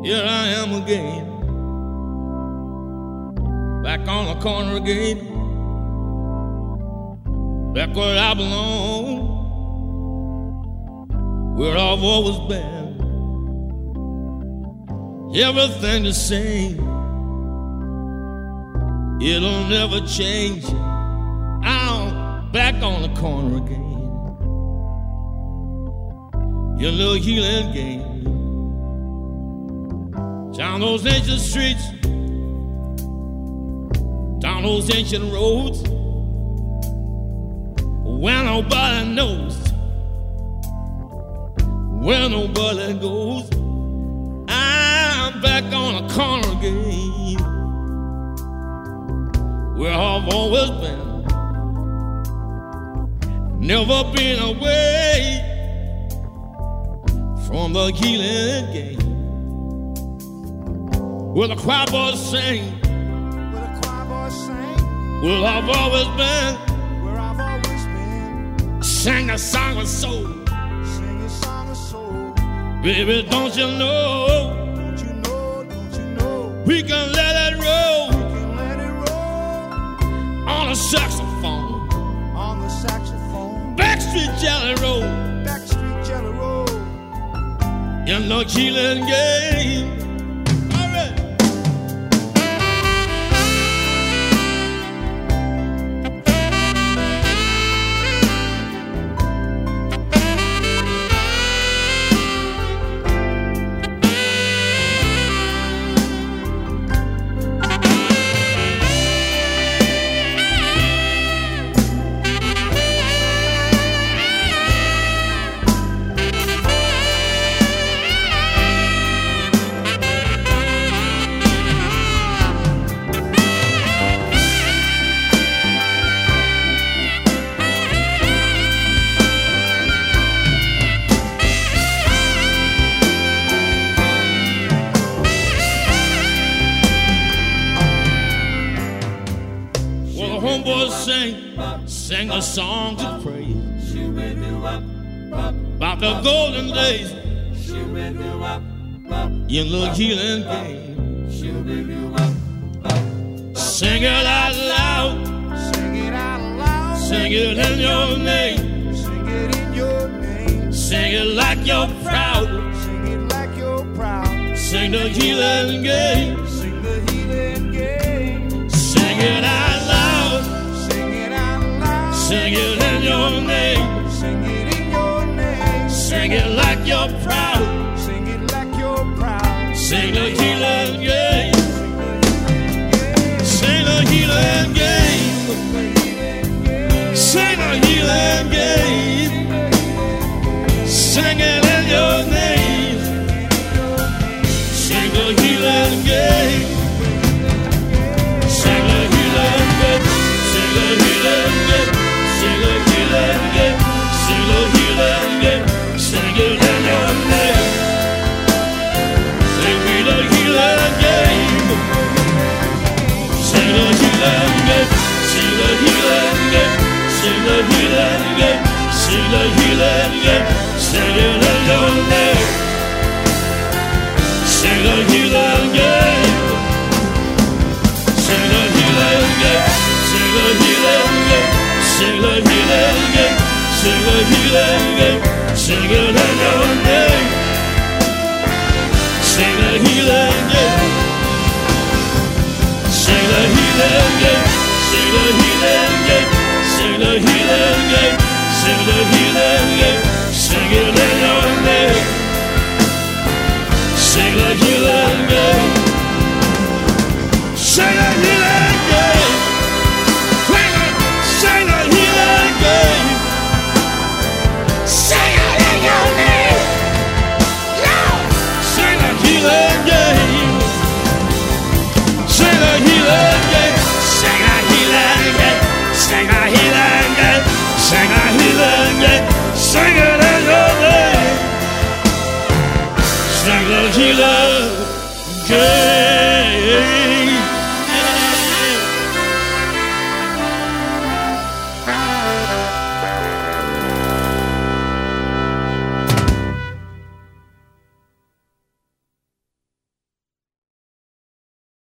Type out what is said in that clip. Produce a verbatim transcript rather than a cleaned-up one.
Here I am again, back on the corner again, back where I belong, where I've always been. Everything the same, it'll never change. I'm back on the corner again, your little healing game. Down those ancient streets, down those ancient roads, where nobody knows, where nobody goes. I'm back on the corner again, where I've always been, never been away from the healing game. Where the choir boys sing, Where the choir boys sing, where I've always been, where I've always been. sing a song of soul. Sing a song of soul. Baby, don't you know, Don't you know, don't you know, we can let it roll we can let it roll on a saxophone, on the saxophone. Backstreet Jelly Roll, Backstreet Jelly Roll. in the healing game. All right. Homeboys sing, sing a song to praise about the golden days in the healing game. Sing it out loud, Sing it out loud. sing it in your name, Sing it in your name. sing it like you're proud, Sing it like you're proud. sing the healing game, Sing the healing game. sing it out loud, Sing it out loud. sing it in your name, Sing it in your name. sing it like you're proud, Sing it like you're proud. sing the healing game, Sing the healing game. sing the healing game, sing the healing game, sing it in your name, sing the healing game, sing the healing game, sing the healing game, sing the healing game, sing the healing game, sing it in your name, sing me the healing game, sing the healing game, sing the healing game, sing the healing game, sing the healing game, sing it in your name, sing the healing game, sing the healing game, sing the healing game, sing the healing game, sing the healing game, sing it in your name, sing the healing game, sing the healing game, sing the healing game, sing the healing game, sing the healing game, sing it in your name, sing the healing game, sing the healing game.